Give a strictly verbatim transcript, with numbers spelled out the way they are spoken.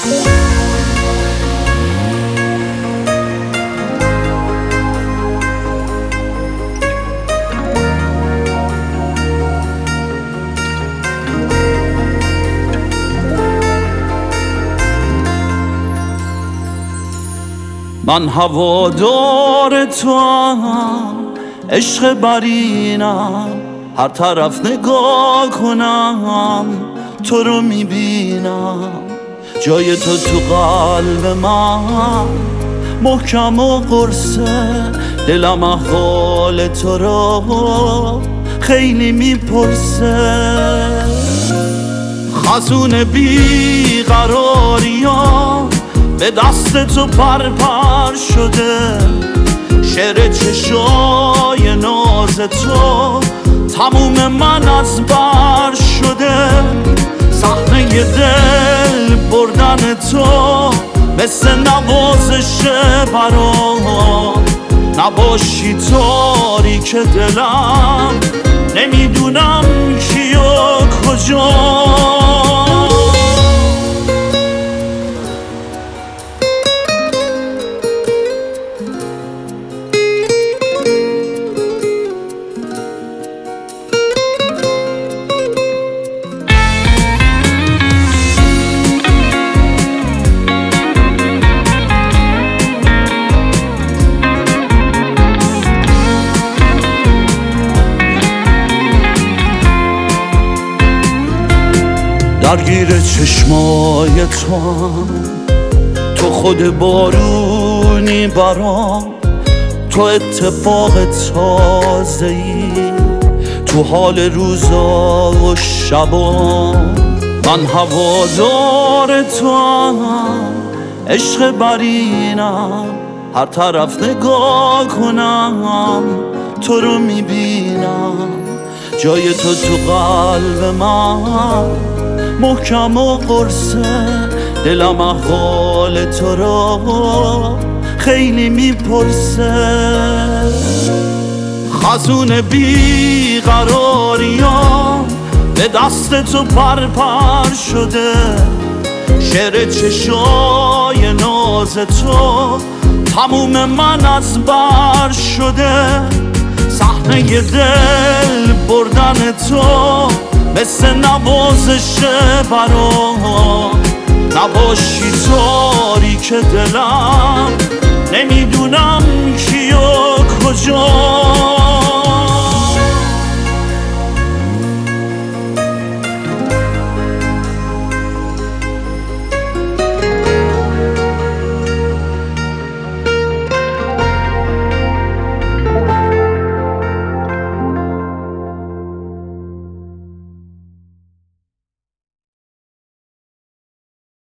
من هوادار تو هم، عشق برینم، هر طرف نگاه کنم تو رو میبینم. جای تو تو قلب من محکم و قرصه، دلم احوال تو رو خیلی میپرسه. خزون بیقراریام به دست تو پر پر شده، شعر چشای ناز تو تموم من از بر شده. صحنه دل بردن تو مثل نوازش برام، نباشی تاریک دلم نمیدونم کی و کجا. درگیر چشمای تو هم، تو خود بارونی برام، تو اتفاق تازه‌ای تو حال روزا و شبا. من هوادار تو هم، عشق برینم، هر طرف نگاه کنم تو رو میبینم. جای تو تو قلب من محکم و قرصه، دلم احوال تو رو خیلی میپرسه. خزون بیقراریام به دست تو پر پر شده، شعر چشای ناز تو تموم من از بر شده. صحنه دل بردن تو مثل نوازش برام، نباشی تاریک دلم نمیدونم کی و